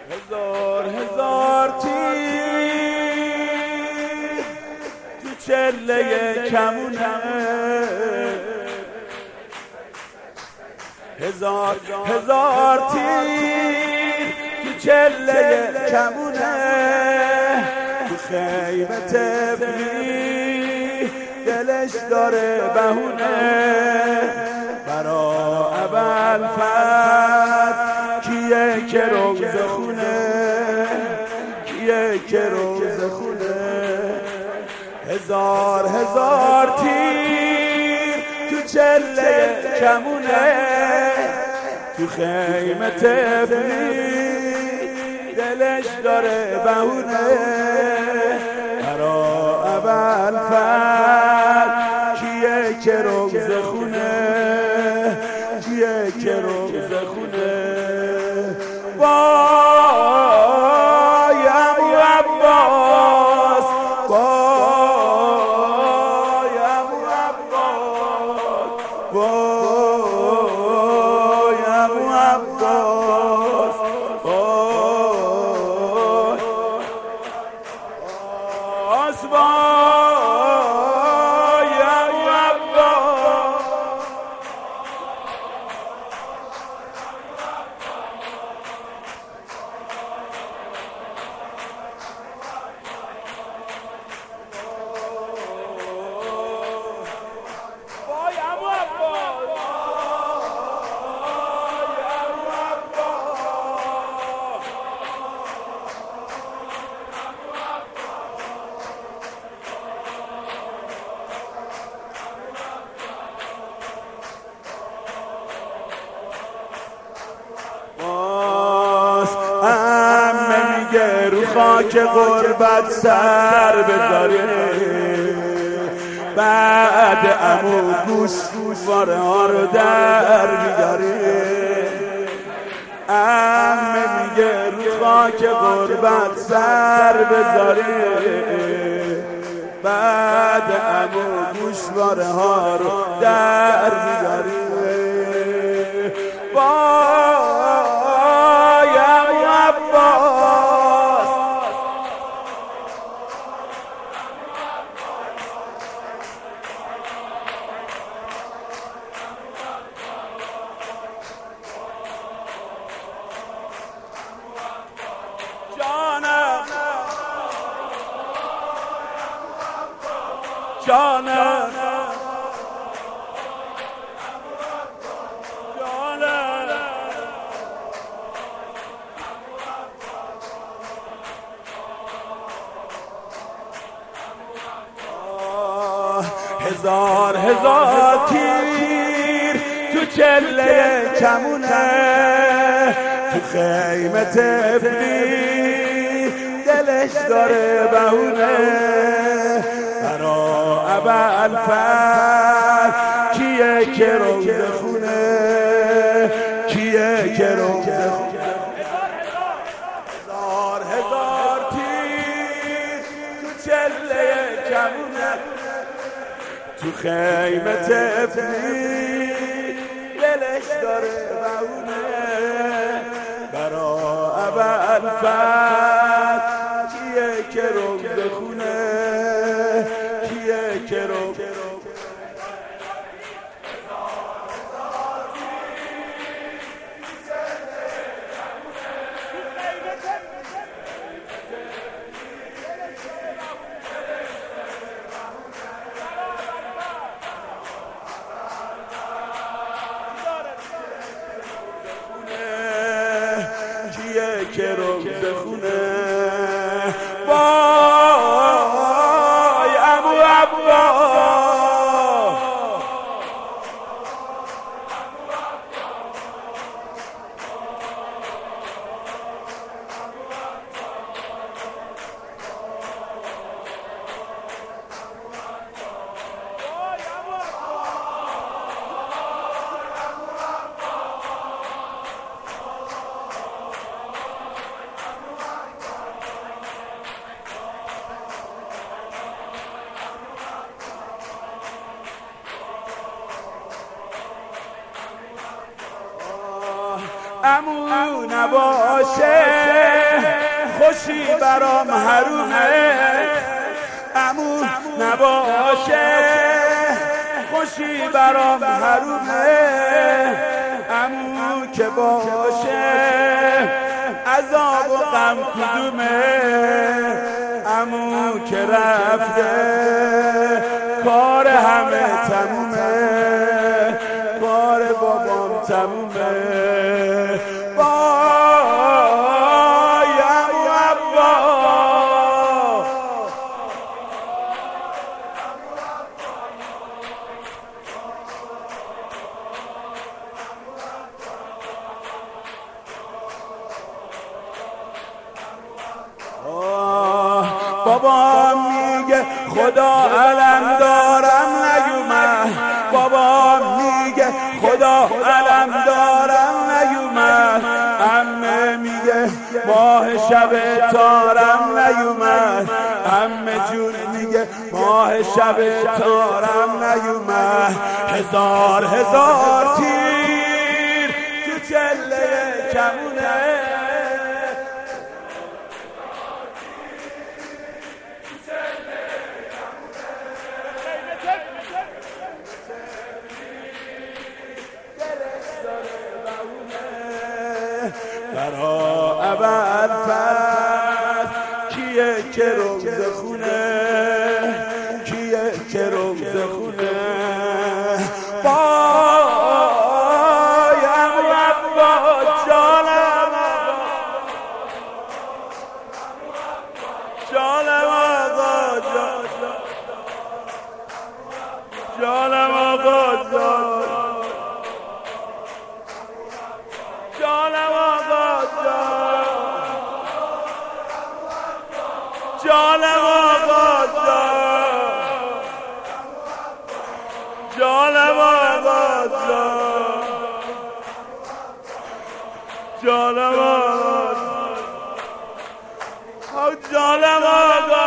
هزار هزار تیر تو چله کمونه، هزار هزار تیر تو چله کمونه، تو خیمه طفلی دلش داره بهونه، برا ابوالفضل کیه که روزه خونه، کیه که روزه خونه. هزار هزار تیر تو چله کمونه، تو خیمه طفلی دلش داره بهونه، برا ابوالفضل کیه که روزه خونه، کیه که روزه خونه. وای ابو عباس، وای ابو عباس، وای ابو عباس، وای ابو عباس. رو خاک غربت سر بذاره، بعد عمو گوشواره ها رو در بیاره. عمه میگه رو خاک غربت سر بذاره، بعد عمو گوشواره ها رو در بیاره. وای ابو عباس، جانم جانم هزار هزار تیر تو چله کمونه، تو خیمه طفلی دلش داره بهونه، برا ابوالفضل کیه که روزه خونه، کیه که روزه خونه. هزار هزار تیر تو چله کمونه، تو خیمه طفلی دلش داره بهونه، برا ابوالفضل کیه که روزه خونه، کیه که روزه خونه. که روزه خونه. وای ابو عباس، عمو نباشه خوشی برام حرومه، عمو نباشه خوشی برام حرومه، عمو که باشه عذاب و غم کدومه، عمو که رفته کار همه تمومه، کار بابام تمومه. بابا میگه خدا علم دارم نیومد، بابا میگه خدا علم دارم نیومد، عمه میگه ماه شب تارم نیومد، عمه جون میگه ماه شب تارم نیومد، هزار هزار تیر تو چله کمونه، برا ابوالفضل کیه که روزه خونه، کیه که روزه خونه، وای عمو عباس جانم، جانم آقا جانم آقا جانم آقا جانم آقا جانم آقا جانم آقا جانم آقا